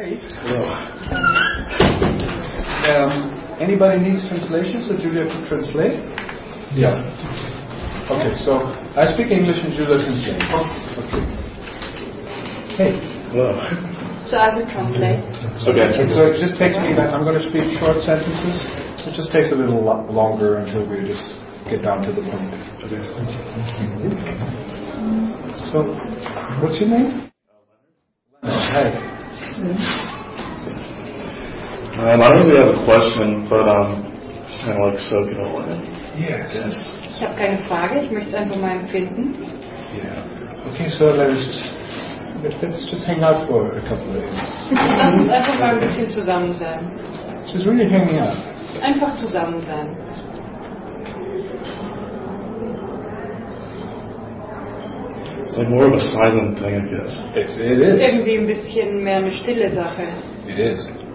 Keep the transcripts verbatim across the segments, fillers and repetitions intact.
Hey. Hello. Um, anybody needs translation, so Julia can translate? Yeah. Okay, so I speak English and Julia translates. Okay. Hey. Hello. So I will translate. Okay, and so it just takes me, I'm going to speak short sentences. It just takes a little lo- longer until we just get down to the point. Okay. So, what's your name? Hi. Um, I don't really have a question, but um, just kind of like soak it all in. Yes. Ich habe keine Frage, ich möchte es einfach mal empfinden. Yeah. Okay, so let's just, let's just hang out for a couple of days. Lass uns einfach mal ein bisschen zusammen sein. Just really hanging out. Einfach zusammen sein. It's like more of a silent thing, I guess. It's, it is. Irgendwie ein bisschen mehr eine stille Sache. It is.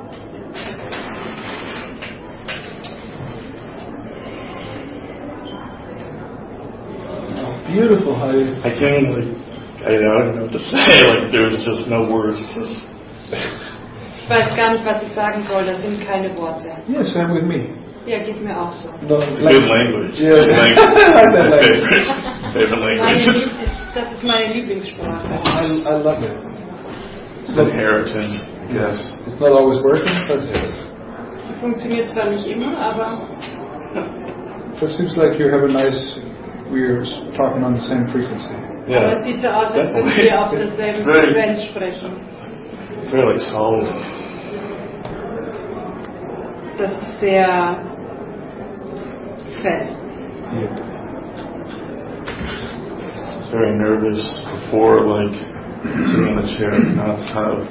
Beautiful, how you... I can't even, like, I, I don't know what to say. Like, there's just no words. It's just... Ich weiß gar nicht, was ich sagen soll, das sind keine Worte. Yeah, same with me. Ja, geht mir auch so. No, It's a good language. Yeah. Good language. I like that My language. favorite. Favorite Meine language. Lieb- das ist meine Lieblingssprache. I, I love it. It's an inheritance, I guess. It's not always working, but it is. Die funktioniert zwar nicht immer, aber So it seems like you have a nice, we're talking on the same frequency. aber Yeah. es sieht so aus, als würden Definitely. wir auf derselben Very- Frequenz sprechen. It's very like solid. Das ist sehr fest. Yep. It's very nervous before, like, sitting in the chair. Now it's kind of,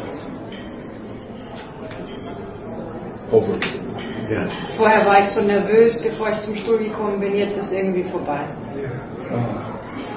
Over. yeah. Vorher war ich so nervös, bevor ich zum Stuhl gekommen bin, jetzt ist irgendwie vorbei. Uh,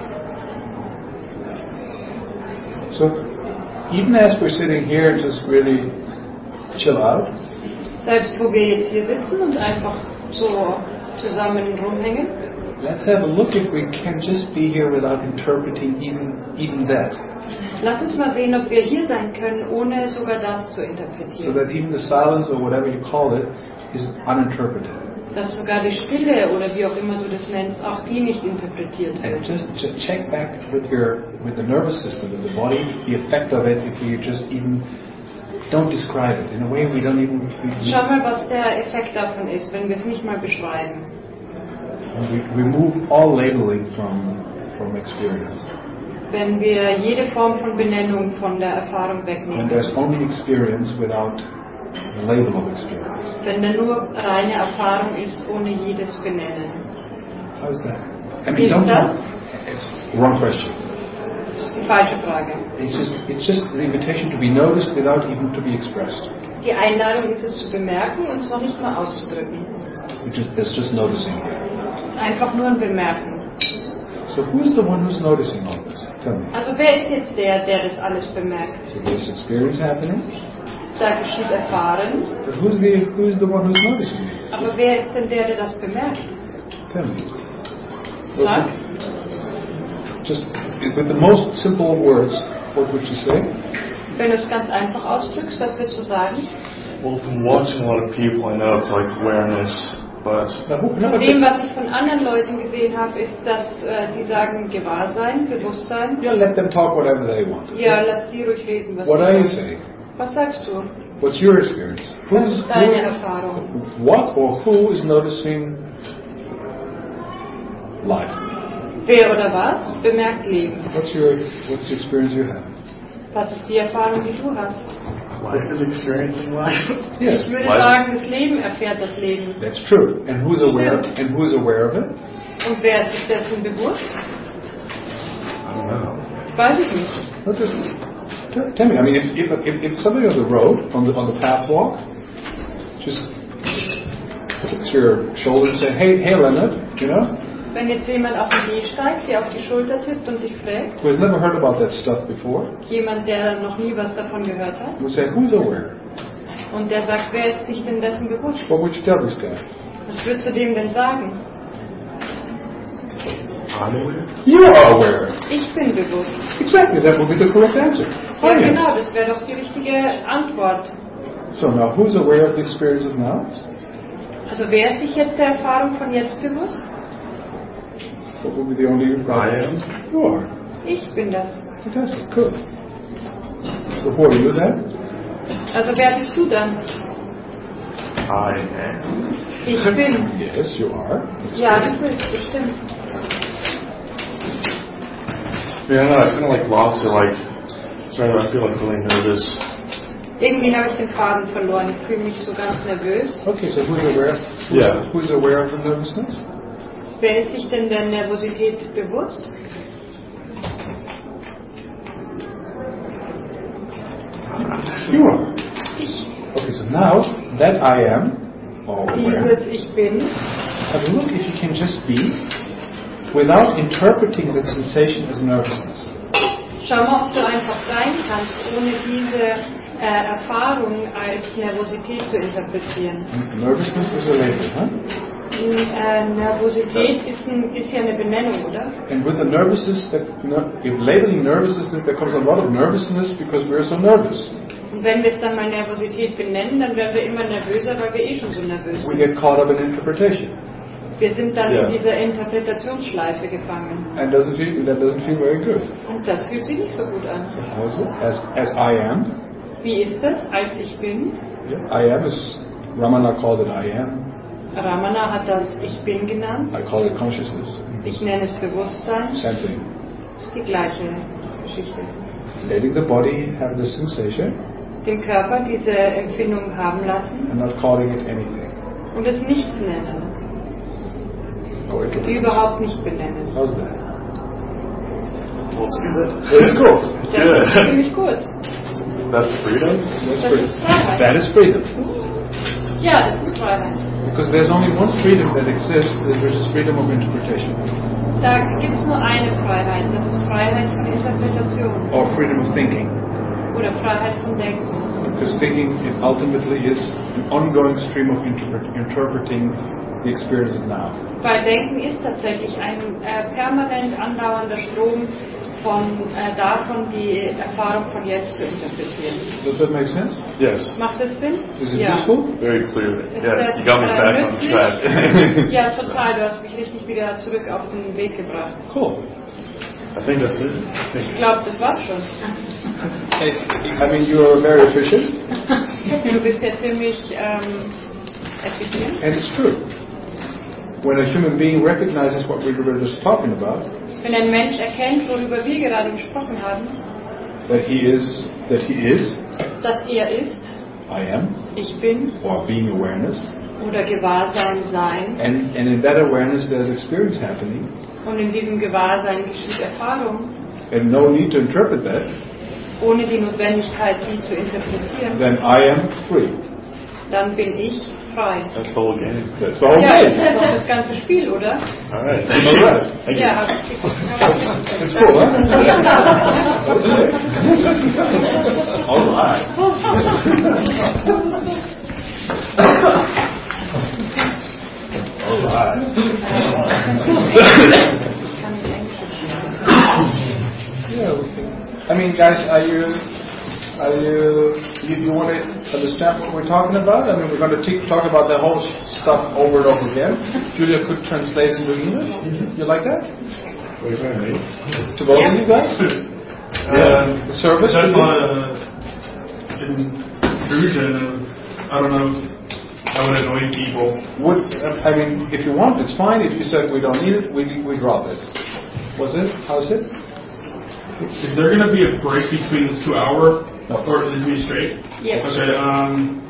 so, even as we're sitting here, just really chill out. Selbst wo wir jetzt hier sitzen und einfach so zusammen rumhängen, Let's have a look if we can just be here without interpreting even even that. lass uns mal sehen, ob wir hier sein können, ohne sogar das zu So interpretieren. that even the silence or whatever you call it is uninterpreted. Dass sogar die Stille oder wie auch immer du das nennst, auch die nicht interpretiert And wird. just ch- check back with your with the nervous system, with the body, the effect of it if you just even don't describe it. In a way we don't even we, Schau mal, was der Effekt davon ist, wenn wir es nicht mal beschreiben. we remove all labeling from from experience. Wenn wir jede Form von Benennung von der Erfahrung When wegnehmen. there's only experience without the label of experience. Wenn da nur reine Erfahrung ist, ohne jedes Benennen. How's that? I Wie mean, ist don't das? It's the wrong question. Das ist die falsche Frage. It's just it's just the invitation to be noticed without even to be expressed. Die Einladung ist es zu bemerken und es noch nicht mal auszudrücken. It's just, it's just noticing here. Einfach nur ein Bemerken. So who's the one who's noticing all this? Tell me. Also wer ist jetzt der, der das alles bemerkt? So there's experience happening, Da geschieht Erfahren, but who's the who's the one who's noticing it? aber wer ist denn der, der das bemerkt? Tell me. Sag. Just with the most simple words, what would you say? Wenn du es ganz einfach ausdrückst, was willst du sagen? Well, from watching a lot of people, I know it's like awareness, but Now, who, no, Von dem, was ich von anderen Leuten gesehen habe, ist, dass äh, die sagen Gewahrsein, Bewusstsein. yeah, let them talk whatever they want. Ja, lass die ruhig reden, was What sie are you wollen. saying? Was sagst du? What's your experience? Was Who's, ist deine who, Erfahrung? what or who is noticing life? Wer oder was bemerkt Leben? What's your what's the experience you have? Was ist die Erfahrung, die du hast? life is experiencing life. Yes, Ich würde Life. sagen, das Leben erfährt das Leben. that's true. And who's aware? And who's aware of it? Und wer ist sich dessen bewusst? I don't know. Weiß ich nicht. What does, tell, tell me. I mean, if, if if if somebody on the road on the on the path walk, just puts your shoulder and say, "Hey, hey, Leonard," you know, Wenn jetzt jemand auf den Weg steigt, dir auf die Schulter tippt und dich fragt, who has never heard about that stuff before, jemand, der noch nie was davon gehört hat, would say, "Who's aware?" und der sagt, wer ist sich denn dessen bewusst? What would you tell this guy? Was würdest du dem denn sagen? I'm aware. You are aware. Ich bin bewusst. Exactly. That would be the correct answer. Ja, genau, das wäre doch die richtige Antwort. So now, who's aware of the experience of now? Also wer ist sich jetzt der Erfahrung von jetzt bewusst? What would be the only I am. You are. Ich bin das. Fantastic. Good. So who are you then? Also wer bist du dann? I am. Ich bin. Yes, you are. That's Ja, good. du bist, bestimmt. Yeah, no, I kind of like lost it. Like, sorry, I feel like really nervous. Irgendwie habe ich den Faden verloren. Ich fühle mich so ganz nervös. Okay, so who's aware? Who's, Yeah. Who's aware of the nervousness? Wer ist sich denn der Nervosität bewusst? You are. Ich. Okay, so now that I am all aware, Dieses Ich bin. have a look if you can just be without interpreting the sensation as nervousness. Schau mal, ob du einfach sein kannst, ohne diese äh, Erfahrung als Nervosität zu interpretieren. Nervousness is a label, huh? Äh, Nervosität ist, ein, ist ja eine Benennung, oder? And with the nervousness, that ner- if labeling nervousness, there comes a lot of nervousness because we're so nervous. Und wenn wir es dann mal Nervosität benennen, dann werden wir immer nervöser, weil wir eh schon so nervös We sind. get caught up in interpretation, Wir sind dann Ja. in dieser Interpretationsschleife gefangen. and doesn't feel, that doesn't feel very good. Und das fühlt sich nicht so gut an. How is it? As as I am, Wie ist das, als ich bin? yeah, I am is Ramana called it I am. Ramana hat das Ich bin genannt. I call it consciousness. Ich nenne es Bewusstsein. Same thing. Das ist die gleiche Geschichte. Letting the body have the sensation Den Körper diese Empfindung haben lassen and not calling it anything. und es nicht nennen. Go into it. Überhaupt nicht benennen. How's that? Well, it's good. Let's go. Das Yeah. ist ziemlich gut. That's freedom. That's Das freedom. ist Freiheit. That is freedom. Ja, das ist Freiheit. Because there's only one freedom that exists, which is freedom of interpretation. Da gibt es nur eine Freiheit. Das ist Freiheit von Interpretation Or freedom of thinking. oder Freiheit von Denken. Because thinking it ultimately is an ongoing stream of interpret- interpreting the experience of now. Weil Denken ist tatsächlich ein äh, permanent andauernder Strom von äh, davon, die Erfahrung von jetzt zu interpretieren. Does that make sense? Yes. Macht das Sinn? Is it Ja. useful? Very clear. Ist Yes. das, You got me äh, back on nützlich? track. Ja, total. Du hast mich richtig wieder zurück auf den Weg gebracht. Cool. I think that's it. Ich glaube, das war's schon. It's, I mean, you're very efficient, Du bist ja ziemlich ähm, effizient. and it's true. When a human being recognizes what we were just talking about, Wenn ein Mensch erkennt, worüber wir gerade gesprochen haben, that he is, that he is, dass er ist, I am, ich bin or being awareness, oder Gewahrsein sein, and, and in that awareness there's experience happening, und in diesem Gewahrsein geschieht Erfahrung, and no need to interpret that, ohne die Notwendigkeit, die zu interpretieren, then I am free. dann bin ich frei. That's the whole game. That's the whole Ja, das game. ist doch das ganze Spiel, oder? All right. All right. Thank you. Ja, hab ich It's cool, huh? All right. All right. Kann ich Englisch Yeah, we can. I mean, guys, are you, are you, you, you want to understand what we're talking about? I mean, we're going to t- talk about the whole stuff over and over again. Julia could translate into English. You like that? What are you trying to make? To both of you guys? Um, The service? That's not in intrusion. I don't know. I would annoy people. Would, I mean, if you want, it's fine. If you said we don't need it, we, we drop it. Was it? How's it? Is there going to be a break between this two hour, No. or is me straight? Yes. Okay. Um,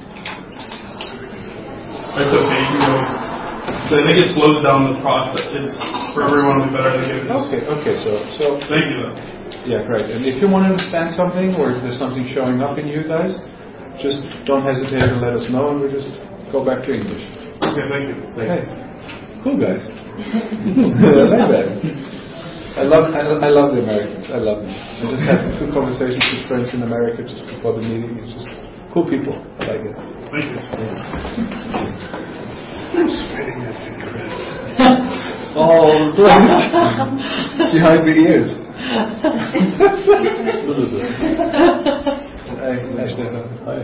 it's okay. You can go. So I think it slows down the process. It's for everyone to be better to get this. Okay, okay, so, so, Thank you. Though. yeah, great. And if you want to understand something, or if there's something showing up in you guys, just don't hesitate to let us know, and we'll just go back to English. Okay. Thank you. Thank Hey, you. cool guys. I like that. I love, I, I love the Americans. I love them. I just had two conversations with friends in America just before the meeting. It's just cool people. I like it. Thank you. I'm spreading this secret. All behind the ears. Hi, hi Stefan. Hi.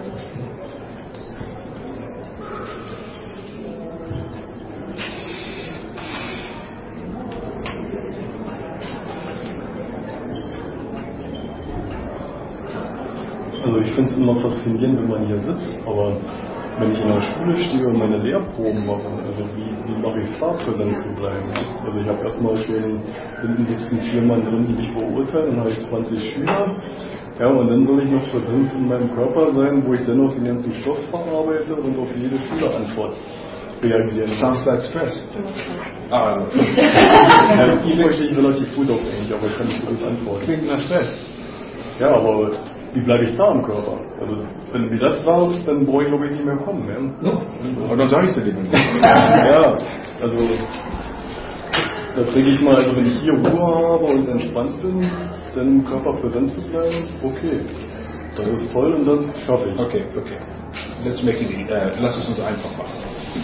Also ich finde es immer faszinierend, wenn man hier sitzt, aber wenn ich in der Schule stehe und meine Lehrproben mache, also wie, wie mache ich es da, präsent zu bleiben? Also ich habe erstmal schon, hinten sitzen vier Mann drin, die mich beurteilen, dann habe ich zwanzig Schüler, ja, und dann will ich noch präsent in meinem Körper sein, wo ich dennoch den ganzen Stoff verarbeite und auf jede Schülerantwort reagieren. Sounds like stress. Ah, ja, die verstehe ich relativ gut auf Englisch, aber ich kann nicht gut antworten. Klingt nach Stress. Ja, aber wie bleibe ich da im Körper? Also, wenn wie das raus, dann brauche ich glaube ich nicht mehr kommen. Ja? No. Aber dann sage ich es dir nicht. Ja, also, da kriege ich mal, also wenn ich hier Ruhe habe und entspannt bin, dann im Körper präsent zu bleiben, okay. Das ist toll und das schaffe ich. Okay, okay. Let's make it easy. Äh, lass es uns einfach machen.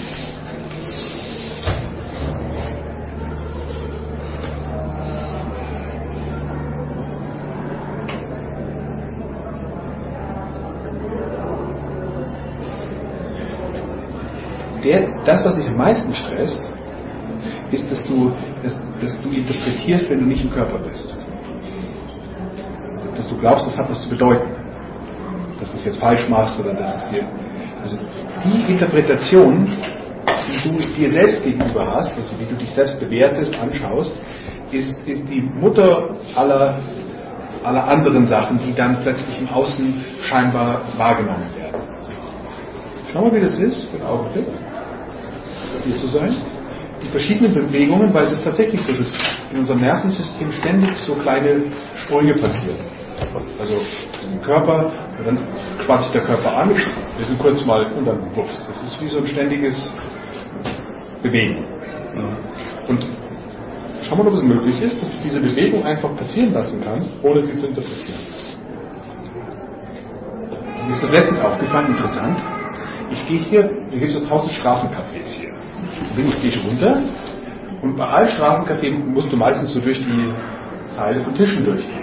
Der, das, was dich am meisten stresst, ist, dass du, dass, dass du interpretierst, wenn du nicht im Körper bist. Dass du glaubst, das hat was zu bedeuten. Dass du es jetzt falsch machst oder dass es dir... Also die Interpretation, die du dir selbst gegenüber hast, also wie du dich selbst bewertest, anschaust, ist, ist die Mutter aller, aller anderen Sachen, die dann plötzlich im Außen scheinbar wahrgenommen werden. Schau mal, wie das ist, für einen Augenblick, hier zu sein. Die verschiedenen Bewegungen, weil es ist tatsächlich so, dass in unserem Nervensystem ständig so kleine Sprünge passieren. Also im Körper, und dann spannt sich der Körper an, wir sind kurz mal und dann wups. Das ist wie so ein ständiges Bewegen. Und schau mal, ob es möglich ist, dass du diese Bewegung einfach passieren lassen kannst, ohne sie zu interpretieren. Mir ist das letztens aufgefallen, interessant. Ich gehe hier, hier gibt es so tausend Straßencafés hier. Bin ich, gehe ich runter und bei allen Straßencafés musst du meistens so durch die Zeile von Tischen durchgehen.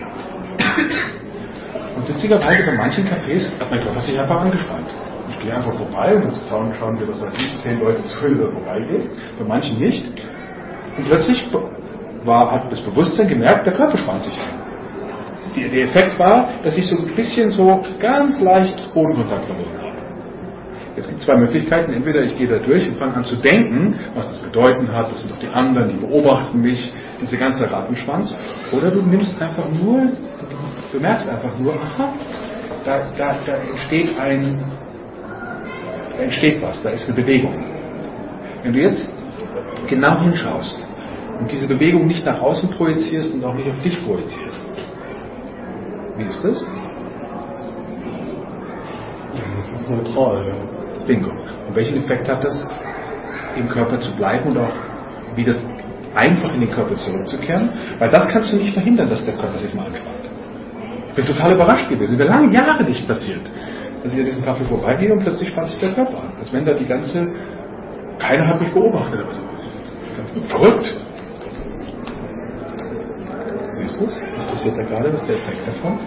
Und witzigerweise bei manchen Cafés hat mein Körper sich einfach angespannt. Ich gehe einfach vorbei und das schauen, schauen wir, was weiß ich, zehn Leute zu, wenn du da vorbeigehst. Bei manchen nicht. Und plötzlich war, hat das Bewusstsein gemerkt, der Körper spannt sich an. Der, der Effekt war, dass ich so ein bisschen so ganz leicht Bodenkontakt verloren habe. Jetzt gibt es zwei Möglichkeiten. Entweder ich gehe da durch und fange an zu denken, was das bedeuten hat, das sind doch die anderen, die beobachten mich, diese ganze Rattenschwanz. Oder du nimmst einfach nur, du merkst einfach nur, aha, da, da, da entsteht ein, da entsteht was, da ist eine Bewegung. Wenn du jetzt genau hinschaust und diese Bewegung nicht nach außen projizierst und auch nicht auf dich projizierst, wie ist das? Das ist neutral, ja. Bingo. Und welchen Effekt hat das, im Körper zu bleiben und auch wieder einfach in den Körper zurückzukehren? Weil das kannst du nicht verhindern, dass der Körper sich mal anspannt. Ich bin total überrascht gewesen. Über lange Jahre nicht passiert. Dass ich an diesem Kaffee vorbeigehe und plötzlich spannt sich der Körper an. Als wenn da die ganze... Keiner hat mich beobachtet. Aber so, verrückt. Siehst du es? Was passiert da gerade? Was ist der Effekt davon?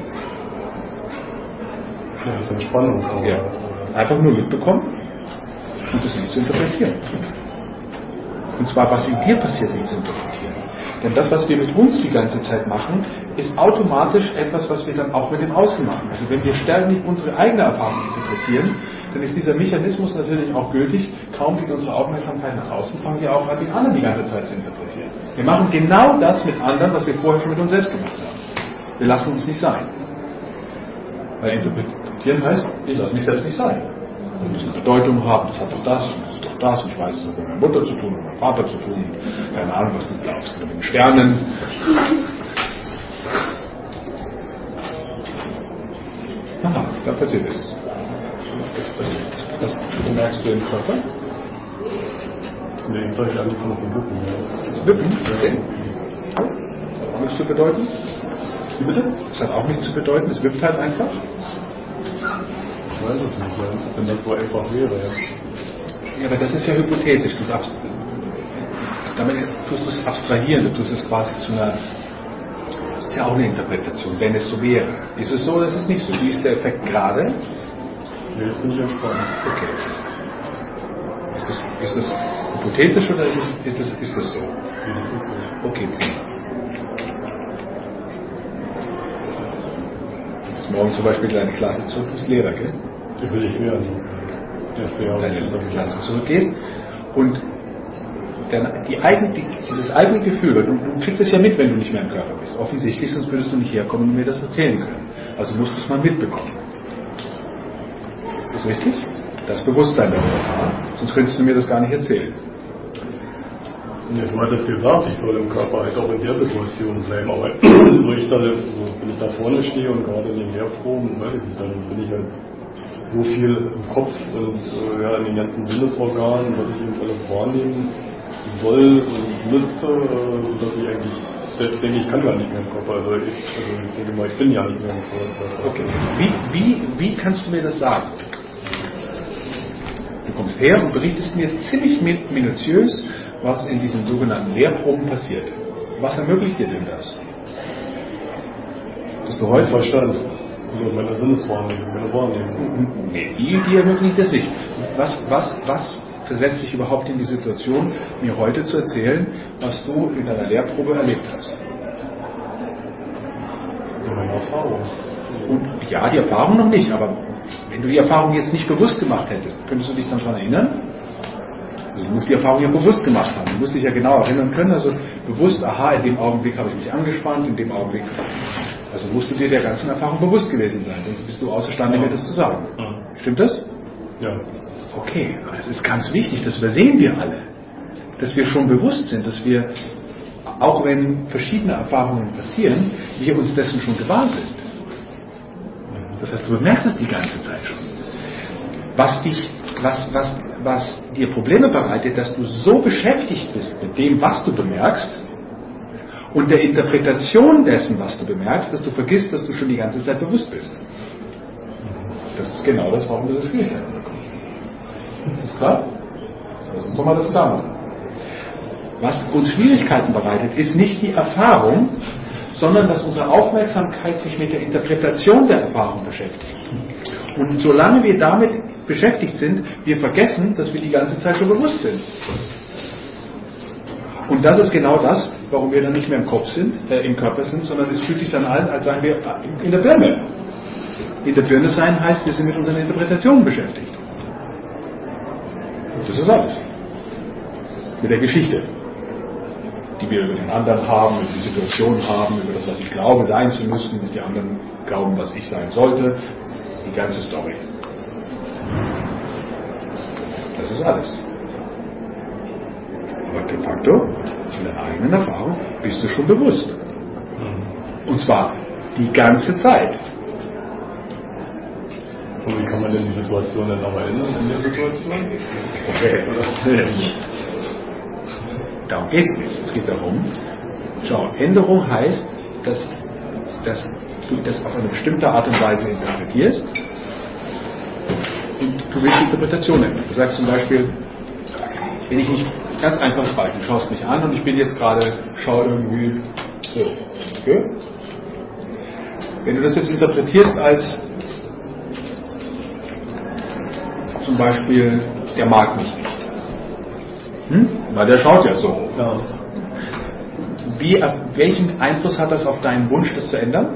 Ja, das ist Entspannung. Aber Ja. Einfach nur mitbekommen und das nicht zu interpretieren. Und zwar, was in dir passiert, nicht zu interpretieren. Denn das, was wir mit uns die ganze Zeit machen, ist automatisch etwas, was wir dann auch mit dem Außen machen. Also wenn wir ständig unsere eigene Erfahrung interpretieren, dann ist dieser Mechanismus natürlich auch gültig. Kaum geht unsere Aufmerksamkeit nach außen, fangen wir auch an, den anderen die ganze Zeit zu interpretieren. Wir machen genau das mit anderen, was wir vorher schon mit uns selbst gemacht haben. Wir lassen uns nicht sein. Weil interpretieren heißt, ich lasse mich selbst nicht sein. Das muss eine Bedeutung haben, das hat doch das, und das ist doch das, und ich weiß, es hat mit meiner Mutter zu tun, mit meinem Vater zu tun, keine Ahnung, was du glaubst, oder mit den Sternen. Aha, da passiert es. Das passiert. Das merkst du im Körper? Nee, soll ich eigentlich von das Wippen, ja. Das Wippen? Okay. Das hat auch nichts zu bedeuten. Wie bitte? Das hat auch nichts zu bedeuten, es wippt halt einfach. Ich weiß es nicht, ja. Wenn das so einfach wäre, ja. Ja, aber das ist ja hypothetisch. Du darfst, damit tust du es abstrahieren, du tust es quasi zu einer, ist ja auch eine Interpretation, wenn es so wäre. Ist es so oder ist es nicht so? Wie ist der Effekt gerade? Ja, jetzt bin ich entspannt. Okay. Ist das, ist das hypothetisch oder ist, es, ist, das, ist das so? Ja, das ist so. Okay. Das ist morgen zum Beispiel deine Klasse zurück, du bist Lehrer, gell? Die will ich werden. Das wäre Deine Klasse zurückgehst und dann die eigen, die, dieses eigene Gefühl, du, du kriegst es ja mit, wenn du nicht mehr im Körper bist. Offensichtlich, sonst würdest du nicht herkommen und mir das erzählen können. Also musst du es mal mitbekommen. Ist das richtig? Das Bewusstsein darüber, sonst könntest du mir das gar nicht erzählen. Ja, du hattest gesagt, ich soll im Körper halt auch in der Situation bleiben, aber so ich da, so, wenn ich da vorne stehe und gerade in den Lehrproben, weiß ich nicht, dann bin ich halt so viel im Kopf und äh, ja, in den ganzen Sinnesorganen, was ich eben alles wahrnehmen soll und müsste, äh, dass ich eigentlich selbst denke, ich kann gar nicht mehr im Körper. Also ich, also ich denke mal, ich bin ja nicht mehr im Körper. Okay. Wie, wie, wie kannst du mir das sagen? Du kommst her und berichtest mir ziemlich minutiös, was in diesen sogenannten Lehrproben passiert. Was ermöglicht dir denn das? Dass du heute Verstand, also meine Sinneswahrnehmung, meine Wahrnehmung. Nee, die, die ermöglicht das nicht. Was, was, was versetzt dich überhaupt in die Situation, mir heute zu erzählen, was du in deiner Lehrprobe erlebt hast? Also meine Erfahrung. Und ja, die Erfahrung noch nicht, aber wenn du die Erfahrung jetzt nicht bewusst gemacht hättest, könntest du dich dann daran erinnern? Also du musst die Erfahrung ja bewusst gemacht haben. Du musst dich ja genau erinnern können, also bewusst, aha, in dem Augenblick habe ich mich angespannt, in dem Augenblick. Also musst du dir der ganzen Erfahrung bewusst gewesen sein, sonst bist du außerstande, mir das zu sagen. Stimmt das? Ja. Okay, aber das ist ganz wichtig, das übersehen wir alle. Dass wir schon bewusst sind, dass wir, auch wenn verschiedene Erfahrungen passieren, wir uns dessen schon gewahr sind. Das heißt, du bemerkst es die ganze Zeit schon. Was dich, was, was, was dir Probleme bereitet, dass du so beschäftigt bist mit dem, was du bemerkst, und der Interpretation dessen, was du bemerkst, dass du vergisst, dass du schon die ganze Zeit bewusst bist. Das ist genau das, warum du das Schwierigkeiten bekommst. Ist das klar? Also können wir das klar machen. Was uns Schwierigkeiten bereitet, ist nicht die Erfahrung, sondern dass unsere Aufmerksamkeit sich mit der Interpretation der Erfahrung beschäftigt. Und solange wir damit beschäftigt sind, wir vergessen, dass wir die ganze Zeit schon bewusst sind. Und das ist genau das, warum wir dann nicht mehr im Kopf sind, äh, im Körper sind, sondern es fühlt sich dann an, als seien wir in der Birne. In der Birne sein heißt, wir sind mit unseren Interpretationen beschäftigt. Und das ist alles. Mit der Geschichte, die wir über den anderen haben, über die Situation haben, über das, was ich glaube sein zu müssen, was die anderen glauben, was ich sein sollte. Die ganze Story. Das ist alles. Aber de facto, in deiner eigenen Erfahrung, bist du schon bewusst. Und zwar die ganze Zeit. Und wie kann man denn die Situation dann auch ändern in der Situation? Okay. Darum geht es nicht. Es geht darum, schau, Änderung heißt, dass, dass du das auf eine bestimmte Art und Weise interpretierst und du willst die Interpretation ändern. Du sagst zum Beispiel, wenn ich nicht, ganz einfaches Beispiel, du schaust mich an und ich bin jetzt gerade, schau irgendwie so, okay? Wenn du das jetzt interpretierst als zum Beispiel, der mag mich nicht. Hm? Weil der schaut ja so. Ja. Wie, welchen Einfluss hat das auf deinen Wunsch, das zu ändern?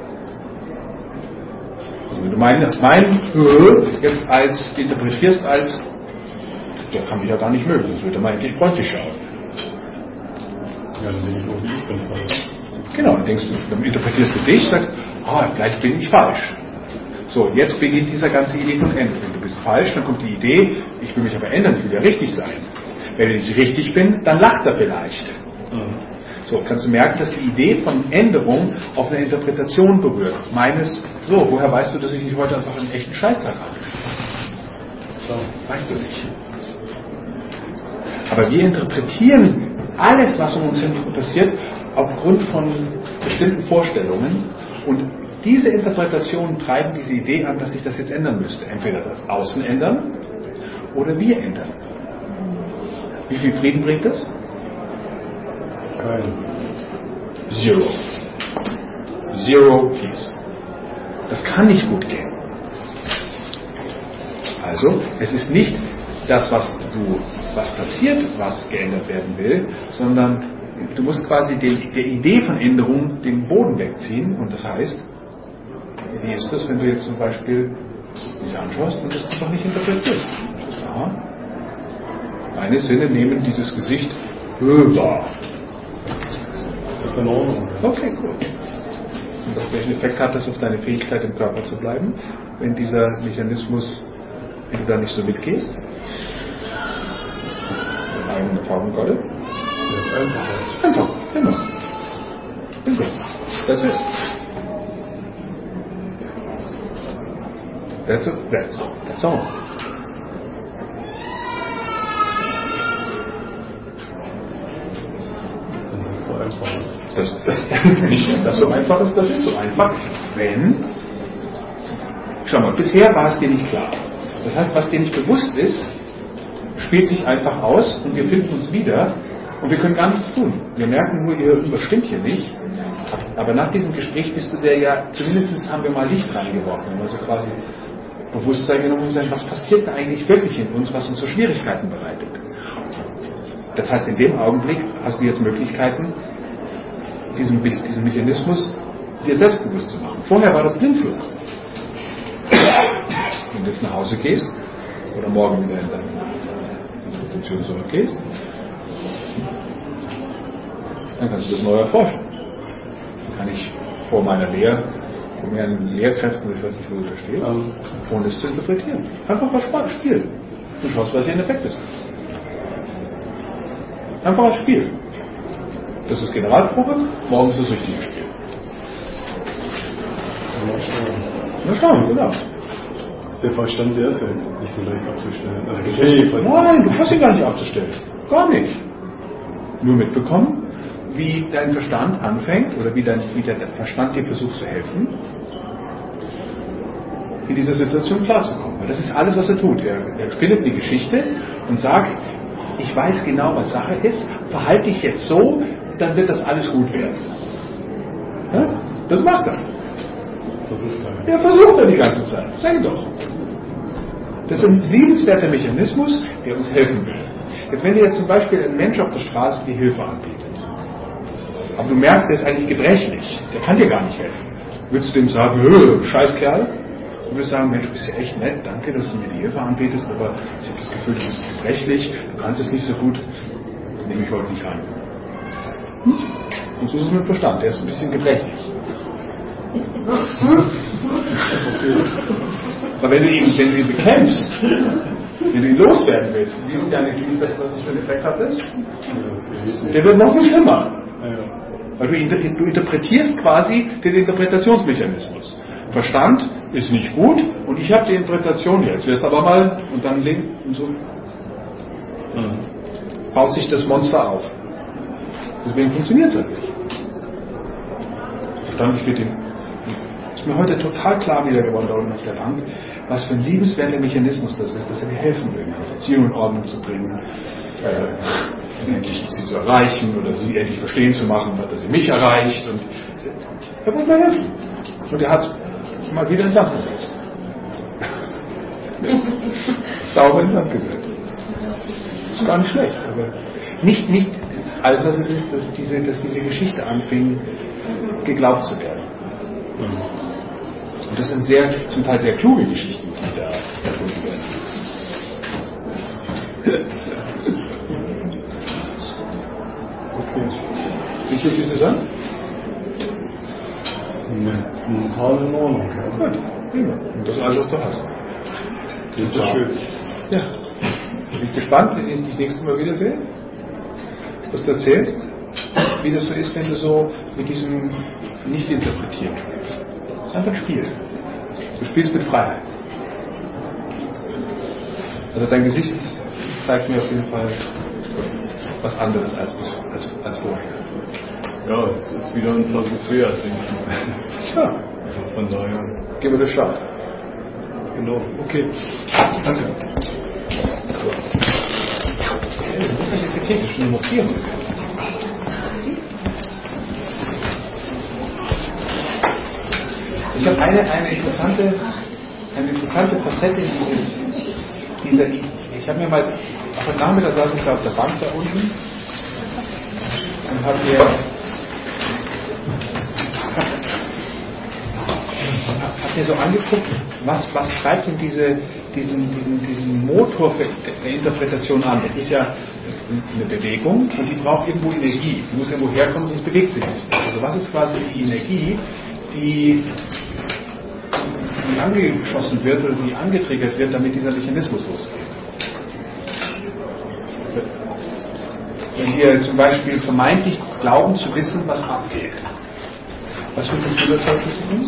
Also wenn du meinen mein, jetzt als interpretierst als, der kann mich ja gar nicht mögen, sonst würde er mal endlich freundlich schauen. Ja, dann denke ich, oh, ich bin falsch. Genau, dann denkst du, dann interpretierst du dich, sagst, ah, vielleicht bin ich falsch. So, jetzt beginnt dieser ganze Idee von Änderung. Wenn du bist falsch, dann kommt die Idee, ich will mich aber ändern, ich will ja richtig sein. Wenn ich nicht richtig bin, dann lacht er vielleicht. Mhm. So, kannst du merken, dass die Idee von Änderung auf eine Interpretation berührt. Meines, so, woher weißt du, dass ich nicht heute einfach einen echten Scheißtag habe? So, weißt du nicht. Aber wir interpretieren alles, was um uns herum passiert, aufgrund von bestimmten Vorstellungen, und diese Interpretationen treiben diese Idee an, dass sich das jetzt ändern müsste. Entweder das Außen ändern oder wir ändern. Wie viel Frieden bringt das? Kein. Zero. Zero Peace. Das kann nicht gut gehen. Also, es ist nicht das, was du, was passiert, was geändert werden will, sondern du musst quasi den, der Idee von Änderung den Boden wegziehen. Und das heißt, wie ist das, wenn du jetzt zum Beispiel dich anschaust und das einfach nicht interpretierst? Ja. Meine Sinne nehmen dieses Gesicht wahr. Das ist in Ordnung. Okay, cool. Und welchen Effekt hat das auf deine Fähigkeit, im Körper zu bleiben, wenn dieser Mechanismus, wenn du da nicht so mitgehst? Eigene Farbengolle? Das ist einfach. Einfach, genau. Bingo. That's it. That's it. That's, that's all. Das ist so einfach. Das, das, nicht, dass so einfach ist, das ist so einfach, wenn, schau mal, bisher war es dir nicht klar. Das heißt, was dir nicht bewusst ist, spielt sich einfach aus und wir finden uns wieder und wir können gar nichts tun. Wir merken nur, irgendwas stimmt hier nicht. Aber nach diesem Gespräch bist du der ja, zumindest haben wir mal Licht reingeworfen, also quasi Bewusstsein genommen und gesagt, was passiert da eigentlich wirklich in uns, was uns so Schwierigkeiten bereitet. Das heißt, in dem Augenblick hast du jetzt Möglichkeiten, diesen, diesen Mechanismus dir selbstbewusst zu machen. Vorher war das Blindflug. Wenn du jetzt nach Hause gehst oder morgen wieder in deine Institution zurückgehst, dann kannst du das neu erforschen. Dann kann ich vor meiner Lehre, vor meinen Lehrkräften, ich weiß nicht, wo das steht, ohne es zu interpretieren. Einfach mal Spaß spielen und schaust, was hier ein Effekt ist. Einfach als Spiel. Das ist Generalprobe, morgen ist das richtige Spiel. Na schauen, genau. Das ist der Verstand, der ist ja nicht so leicht abzustellen. Also okay, nein, du kannst ihn gar nicht abzustellen. Gar nicht. Nur mitbekommen, wie dein Verstand anfängt, oder wie, dein, wie der Verstand dir versucht zu helfen, in dieser Situation klarzukommen. Weil das ist alles, was er tut. Er, er spinnt die Geschichte und sagt, ich weiß genau, was Sache ist, verhalte dich jetzt so, dann wird das alles gut werden. Ja? Das macht er. Versucht er. Er versucht er die ganze Zeit. Sag doch. Das ist ein liebenswerter Mechanismus, der uns helfen will. Jetzt, wenn dir jetzt zum Beispiel ein Mensch auf der Straße die Hilfe anbietet, aber du merkst, der ist eigentlich gebrechlich, der kann dir gar nicht helfen. Würdest du dem sagen, Scheißkerl? Du würdest sagen, Mensch, du bist ja echt nett, danke, dass du mir die Hilfe anbietest, aber ich habe das Gefühl, du bist gebrechlich, du kannst es nicht so gut, nehme ich heute nicht an. Hm? Und so ist es mit dem Verstand, der ist ein bisschen gebrechlich. Aber wenn du ihn, wenn du ihn bekämpfst, wenn du ihn loswerden willst, wie ist, deine, wie ist das, was das für einen Effekt hat? Ist? Der wird noch viel schlimmer. Weil du, du interpretierst quasi den Interpretationsmechanismus. Verstand ist nicht gut und ich habe die Interpretation jetzt. Wirst aber mal und dann link und so. Mhm. Baut sich das Monster auf. Deswegen funktioniert es halt nicht. Verstand, ich den. Ist mir heute total klar wieder geworden da unten auf der Bank, was für ein liebenswerter Mechanismus das ist, dass er mir helfen will, meine Beziehung in Ordnung zu bringen, äh, endlich sie zu erreichen oder sie endlich verstehen zu machen, dass sie mich erreicht. Und er wollte mir helfen. Und er hat mal wieder in den Sand gesetzt. Sauber in den Sand gesetzt. Ist gar nicht schlecht, aber nicht, nicht alles, was es ist, dass diese, dass diese Geschichte anfing, geglaubt zu werden. Und das sind sehr, zum Teil sehr kluge Geschichten, die da erfunden werden. Okay. Wie fühlt sich das an? Momentan in Ordnung. Ja. Gut, prima. Und das ist alles, was du hast. Das ist schön. Ja. Ich bin gespannt, wenn ich dich das nächste Mal wiedersehe, was du erzählst, wie das so ist, wenn du so mit diesem Nicht-Interpretieren spielst. Das ist einfach ein Spiel. Du spielst mit Freiheit. Also dein Gesicht zeigt mir auf jeden Fall was anderes als, als, als vorher. Ja, es ist wieder ein Versuch wert, denke ich. Ja. Also von daher. Gib mir das Shot. Genau. Okay. Danke. So. Ja, du musst das jetzt schon notieren. Ich habe eine, eine interessante, eine interessante Facette dieses, dieser, ich habe mir mal, heute Nachmittag saß ich da auf der Bank da unten und habe mir, hab mir so angeguckt, was, was treibt denn diese, diesen, diesen, diesen Motor für, der Interpretation an. Es ist ja eine Bewegung und die braucht irgendwo Energie. Die muss irgendwo herkommen, sonst bewegt sich nicht. Also was ist quasi die Energie, die, die angeschossen wird oder die angetriggert wird, damit dieser Mechanismus losgeht? Wenn wir zum Beispiel vermeintlich glauben zu wissen, was abgeht, was für ein Gefühl erzeugt das in uns?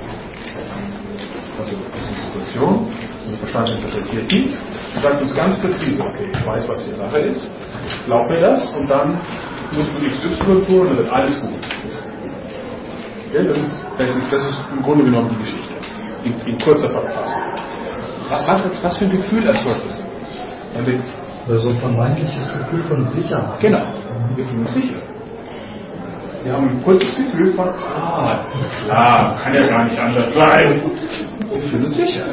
Also das ist eine Situation, unser Verstand interpretiert die und sagt uns ganz präzise, okay, ich weiß, was die Sache ist, glaub mir das und dann muss man X Y tun und dann wird alles gut. Okay, das, ist, das, ist, das ist im Grunde genommen die Geschichte, in, in kurzer Verfassung. Was, was, was für ein Gefühl erzeugt das in uns? Also ein vermeintliches Gefühl von Sicherheit. Genau, wir fühlen uns sicher. Wir haben ein kurzes Gefühl von, ah, klar, kann ja gar nicht anders sein. Wir fühlen uns sicher.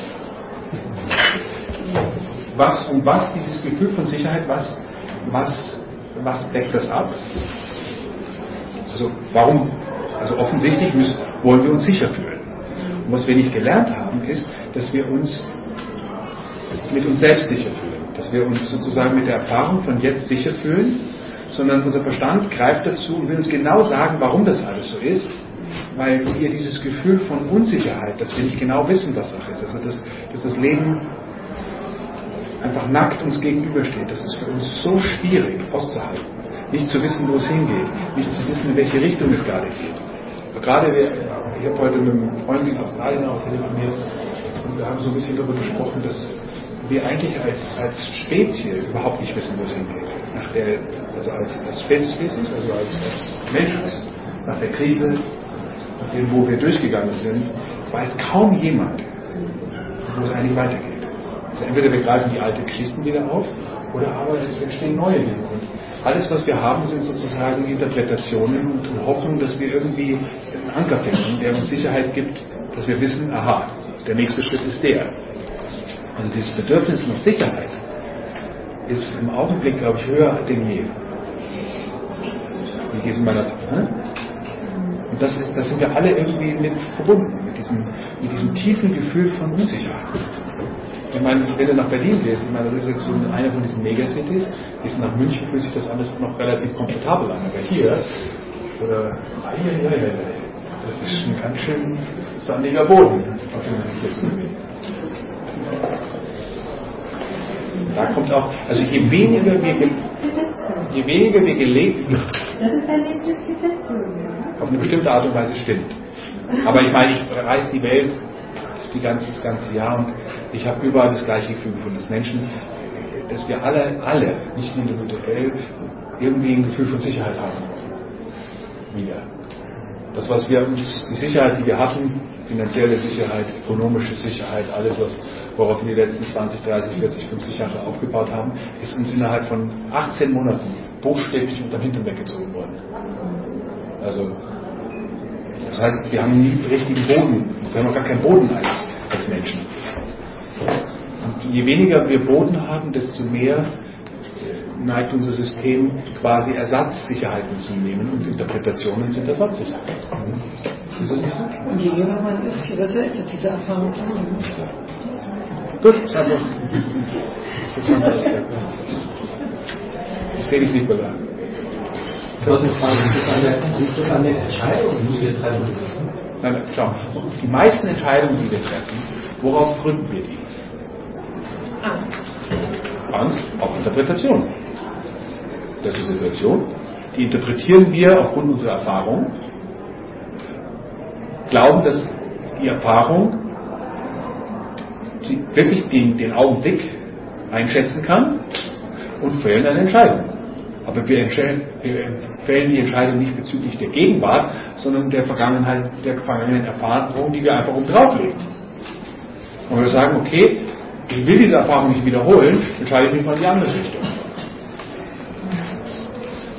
Was und was dieses Gefühl von Sicherheit, was, was, was deckt das ab? Also warum? Also offensichtlich müssen, wollen wir uns sicher fühlen. Und was wir nicht gelernt haben, ist, dass wir uns mit uns selbst sicher fühlen. Dass wir uns sozusagen mit der Erfahrung von jetzt sicher fühlen, sondern unser Verstand greift dazu und will uns genau sagen, warum das alles so ist, weil wir dieses Gefühl von Unsicherheit, dass wir nicht genau wissen, was Sache ist, also dass, dass das Leben einfach nackt uns gegenübersteht, das ist für uns so schwierig auszuhalten, nicht zu wissen, wo es hingeht, nicht zu wissen, in welche Richtung es gerade geht. Aber gerade wir, ich habe heute mit einem Freund in Australien auch telefoniert und wir haben so ein bisschen darüber gesprochen, dass wir eigentlich als, als Spezies überhaupt nicht wissen, wo es hingeht. Nach der, also als, als Spezies, also als, als Menschheit, nach der Krise, nach dem, wo wir durchgegangen sind, weiß kaum jemand, wo es eigentlich weitergeht. Also entweder wir greifen die alten Geschichten wieder auf, oder aber es entstehen neue Dinge. Und alles, was wir haben, sind sozusagen Interpretationen und, und hoffen, dass wir irgendwie einen Anker finden, der uns Sicherheit gibt, dass wir wissen, aha, der nächste Schritt ist der. Also dieses Bedürfnis nach Sicherheit ist im Augenblick, glaube ich, höher denn je. Wie geht es in meiner ne? Und das, ist, das sind wir alle irgendwie mit verbunden, mit diesem, mit diesem tiefen Gefühl von Unsicherheit. Ich meine, wenn du nach Berlin gehst, ich meine, das ist jetzt so eine von diesen Megacities, gehst du nach München, fühlt sich das alles noch relativ komfortabel an. Aber hier, oder, ai, ai, ai, ai, das ist ein ganz schön sandiger Boden, auf dem man sich jetzt bewegt. Da kommt auch, also je weniger wir, je weniger wir gelebt, das ist ein lebtes Gesetz. auf eine bestimmte Art und Weise stimmt. Aber ich meine, ich reise die Welt die ganze, das ganze Jahr und ich habe überall das gleiche Gefühl gefunden, dass Menschen, dass wir alle, alle, nicht nur individuell, irgendwie ein Gefühl von Sicherheit haben. Wieder. Das, was wir uns, die Sicherheit, die wir hatten, finanzielle Sicherheit, ökonomische Sicherheit, alles, was, worauf wir die letzten zwanzig, dreißig, vierzig, fünfzig Jahre aufgebaut haben, ist uns innerhalb von achtzehn Monaten buchstäblich unterm Hintern weggezogen worden. Also, das heißt, wir haben nie richtigen Boden, wir haben auch gar keinen Boden als, als Menschen. Und je weniger wir Boden haben, desto mehr neigt unser System quasi Ersatzsicherheiten zu nehmen und Interpretationen sind Ersatzsicherheiten. Und je jünger man ist, je besser ist es, diese Erfahrung zu machen. Gut, das haben wir. Das haben wir das gehört. Ich sehe dich nicht beladen. Ich wollte fragen, ist das eine, ist das eine Entscheidung, die wir treffen? Nein, nein, schau. Die meisten Entscheidungen, die wir treffen, worauf gründen wir die? Angst. Angst auf Interpretation. Das ist die Situation. Die interpretieren wir aufgrund unserer Erfahrung, glauben, dass die Erfahrung sie wirklich den, den Augenblick einschätzen kann und fällen eine Entscheidung. Aber wir, wir fällen die Entscheidung nicht bezüglich der Gegenwart, sondern der Vergangenheit, der vergangenen Erfahrung, die wir einfach oben drauflegen. Und wir sagen, okay, ich will diese Erfahrung nicht wiederholen, entscheide ich mich mal in die andere Richtung.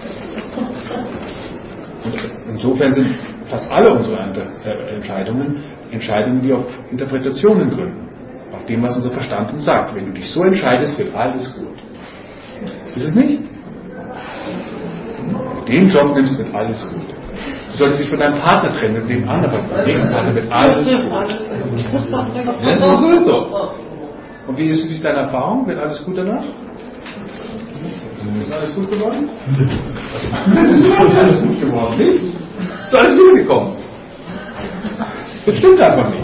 Und insofern sind fast alle unsere Entscheidungen Entscheidungen, die auf Interpretationen gründen. Auf dem, was unser Verstand uns sagt. Wenn du dich so entscheidest, wird alles gut. Ist es nicht? Wenn du den Job nimmst, wird alles gut. Du solltest dich von deinem Partner trennen, mit dem anderen, mit dem nächsten Partner wird alles gut. Ja, das ist sowieso. Und wie ist, wie ist deine Erfahrung? Wird alles gut danach? Ist alles gut geworden? Es ist alles gut geworden. Nichts. Ist alles gut gekommen. Das stimmt einfach nicht.